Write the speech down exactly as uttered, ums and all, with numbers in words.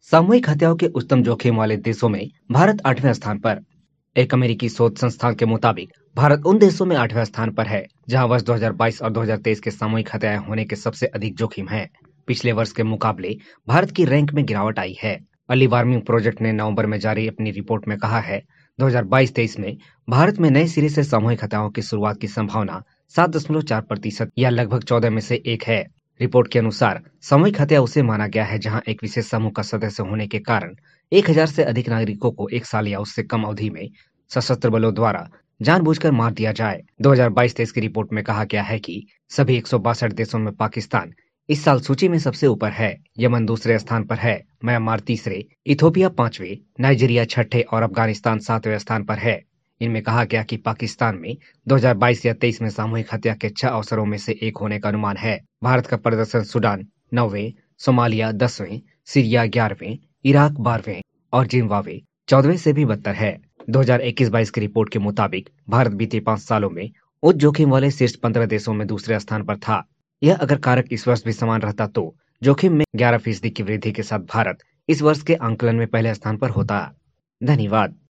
सामूहिक हत्याओं के उच्चतम जोखिम वाले देशों में भारत आठवें स्थान पर। एक अमेरिकी शोध संस्थान के मुताबिक भारत उन देशों में आठवें स्थान पर है जहां वर्ष दो हज़ार बाईस और दो हज़ार तेईस के सामूहिक हत्याएं होने के सबसे अधिक जोखिम है। पिछले वर्ष के मुकाबले भारत की रैंक में गिरावट आई है। अर्ली वार्निंग प्रोजेक्ट ने नवंबर में जारी अपनी रिपोर्ट में कहा है, दो हज़ार बाईस तेईस में भारत में नए सिरे से सामूहिक हत्याओं की शुरुआत की संभावना सात दशमलव चार प्रतिशत या लगभग चौदह में से एक है। रिपोर्ट के अनुसार सामूहिक हत्या उसे माना गया है जहां एक विशेष समूह का सदस्य होने के कारण एक हज़ार से अधिक नागरिकों को एक साल या उससे कम अवधि में सशस्त्र बलों द्वारा जानबूझकर मार दिया जाए। दो हज़ार बाईस तेईस की रिपोर्ट में कहा गया है कि सभी एक सौ बासठ देशों में पाकिस्तान इस साल सूची में सबसे ऊपर है। यमन दूसरे स्थान पर है, म्यांमार तीसरे, इथोपिया पांचवे, नाइजीरिया छठे और अफगानिस्तान सातवें स्थान पर है। इनमें कहा गया कि पाकिस्तान में दो हज़ार बाईस या तेईस में सामूहिक हत्या के छह अवसरों में से एक होने का अनुमान है। भारत का प्रदर्शन सूडान नौवें, सोमालिया दसवें, सीरिया ग्यारहवें, इराक बारहवें और जिम्बाब्वे चौदहवें से भी बदतर है। दो हज़ार इक्कीस बाईस की रिपोर्ट के मुताबिक भारत बीते पांच सालों में उच्च जोखिम वाले शीर्ष पंद्रह देशों में दूसरे स्थान पर था। यह अगर कारक इस वर्ष भी समान रहता तो जोखिम में ग्यारह फीसदी की वृद्धि के साथ भारत इस वर्ष के आंकलन में पहले स्थान पर होता। धन्यवाद।